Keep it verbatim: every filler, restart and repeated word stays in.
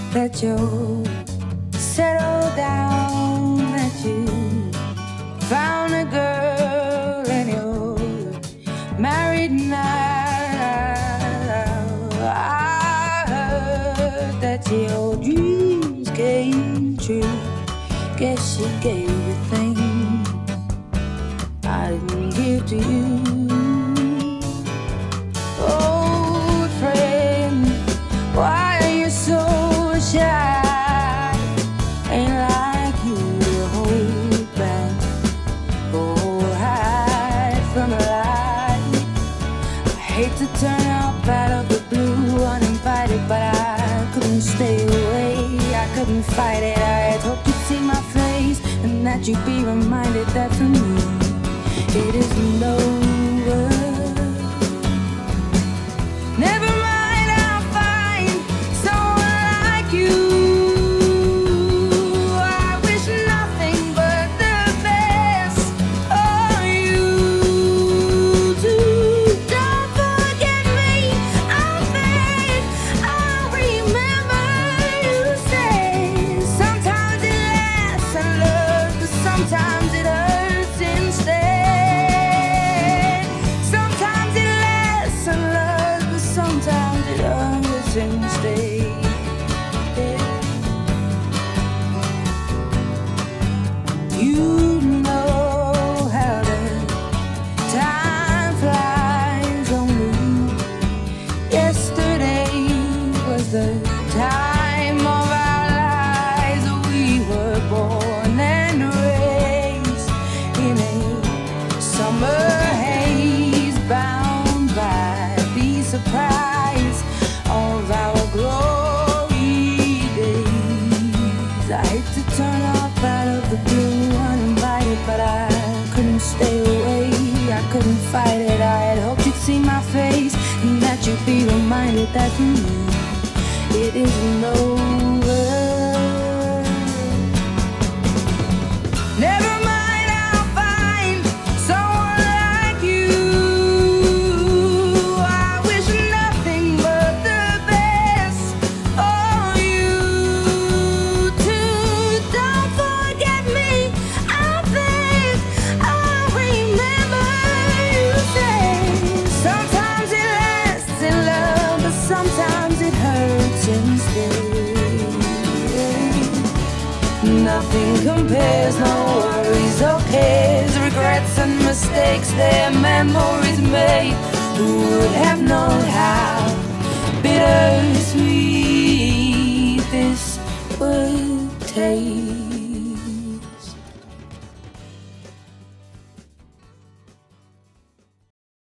that you'll settle down, that you found a girl and you're married now. I heard that your dreams came true. Guess she gave you things I didn't give to you. Old friend, why are you so shy? Ain't like you to hold back or hide from the light. I hate to turn up out of the blue uninvited, but I couldn't stay away. I couldn't fight it. I had hoped you'd see my face and that you'd be reminded that for me it isn't over. Never mind, I'll find someone like you. I wish nothing but the best for you too. Don't forget me, I beg. I remember you say sometimes it lasts and love, but sometimes it hurts instead. Sometimes it lasts and love, but sometimes it hurts instead. You know how the time flies on me. Yesterday was the time of our lives. We were born and raised in a summer haze, bound by the surprise of our glory days. I hate to turn up out of the blue uninvited, but I couldn't stay away. I couldn't fight it. I had hoped you'd see my face and that you'd be reminded that for me it isn't over. Never mind, I'll find someone like you. I wish nothing but the best for you too. Don't forget me, I beg. I remember you say sometimes it lasts in love, but sometimes it hurts instead. Nothing compares, no worries or cares, regrets and mistakes, their memories made. Who would have known how bittersweet this would taste?